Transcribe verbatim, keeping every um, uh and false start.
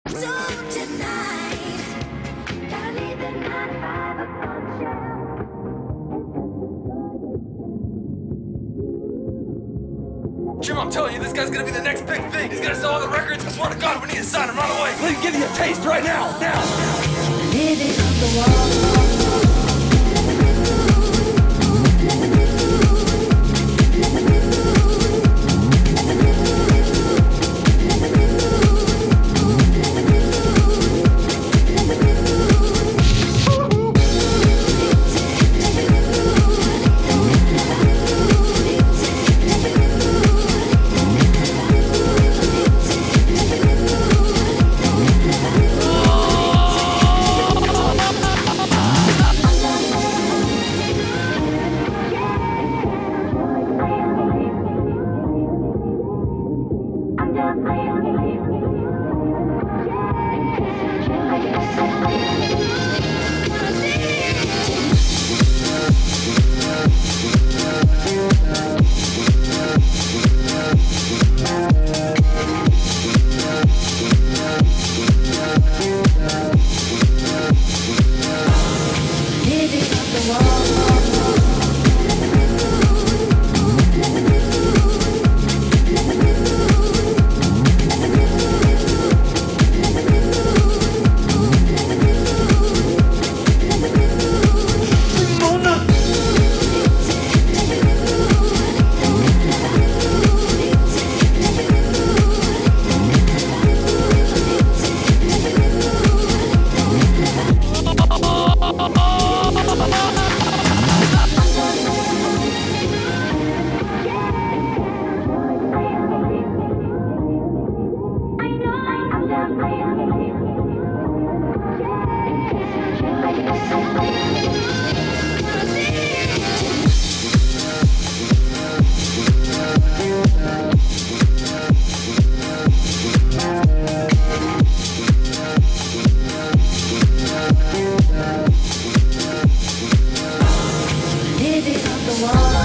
Jim, I'm telling you, this guy's gonna be the next big thing. He's gonna sell all the records. I swear to God, we need to sign him right away. Let me give you a taste right now, now. Living on the wall. Living on the wall.